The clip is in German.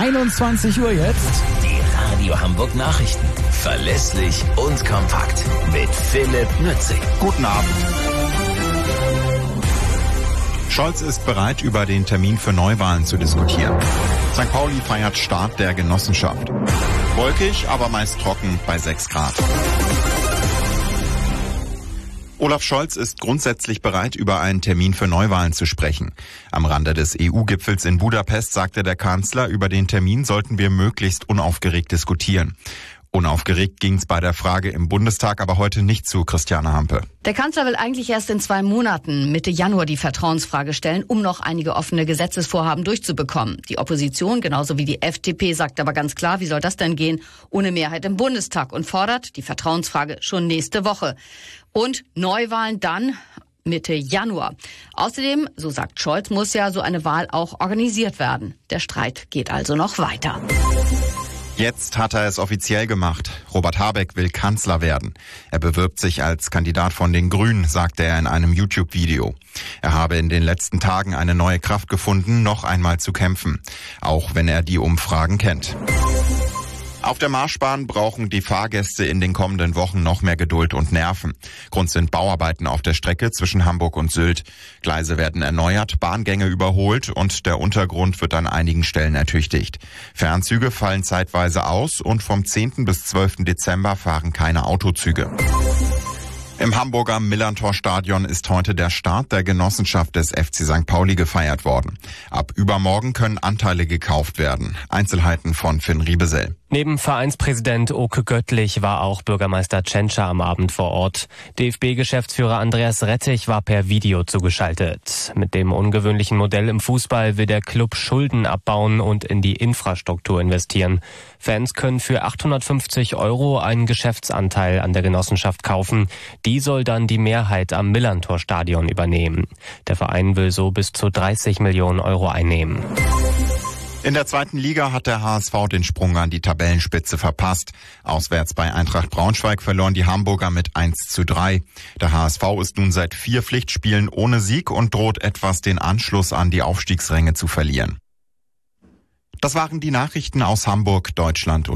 21 Uhr jetzt. Die Radio Hamburg Nachrichten. Verlässlich und kompakt. Mit Philipp Nützig. Guten Abend. Scholz ist bereit, über den Termin für Neuwahlen zu diskutieren. St. Pauli feiert Start der Genossenschaft. Wolkig, aber meist trocken bei 6 Grad. Olaf Scholz ist grundsätzlich bereit, über einen Termin für Neuwahlen zu sprechen. Am Rande des EU-Gipfels in Budapest sagte der Kanzler, über den Termin sollten wir möglichst unaufgeregt diskutieren. Unaufgeregt ging es bei der Frage im Bundestag aber heute nicht zu, Christiane Hampe. Der Kanzler will eigentlich erst in 2 Monaten, Mitte Januar, die Vertrauensfrage stellen, um noch einige offene Gesetzesvorhaben durchzubekommen. Die Opposition, genauso wie die FDP, sagt aber ganz klar, wie soll das denn gehen, ohne Mehrheit im Bundestag, und fordert die Vertrauensfrage schon nächste Woche. Und Neuwahlen dann Mitte Januar. Außerdem, so sagt Scholz, muss ja so eine Wahl auch organisiert werden. Der Streit geht also noch weiter. Jetzt hat er es offiziell gemacht. Robert Habeck will Kanzler werden. Er bewirbt sich als Kandidat von den Grünen, sagte er in einem YouTube-Video. Er habe in den letzten Tagen eine neue Kraft gefunden, noch einmal zu kämpfen. Auch wenn er die Umfragen kennt. Auf der Marschbahn brauchen die Fahrgäste in den kommenden Wochen noch mehr Geduld und Nerven. Grund sind Bauarbeiten auf der Strecke zwischen Hamburg und Sylt. Gleise werden erneuert, Bahngänge überholt und der Untergrund wird an einigen Stellen ertüchtigt. Fernzüge fallen zeitweise aus und vom 10. bis 12. Dezember fahren keine Autozüge. Im Hamburger Millerntor-Stadion ist heute der Start der Genossenschaft des FC St. Pauli gefeiert worden. Ab übermorgen können Anteile gekauft werden. Einzelheiten von Finn Riebesell. Neben Vereinspräsident Oke Göttlich war auch Bürgermeister Tschentscher am Abend vor Ort. DFB-Geschäftsführer Andreas Rettich war per Video zugeschaltet. Mit dem ungewöhnlichen Modell im Fußball will der Club Schulden abbauen und in die Infrastruktur investieren. Fans können für 850 € einen Geschäftsanteil an der Genossenschaft kaufen. Die soll dann die Mehrheit am Millerntor-Stadion übernehmen. Der Verein will so bis zu 30 Millionen € einnehmen. In der 2. Liga hat der HSV den Sprung an die Tabellenspitze verpasst. Auswärts bei Eintracht Braunschweig verloren die Hamburger mit 1:3. Der HSV ist nun seit 4 Pflichtspielen ohne Sieg und droht etwas den Anschluss an die Aufstiegsränge zu verlieren. Das waren die Nachrichten aus Hamburg, Deutschland und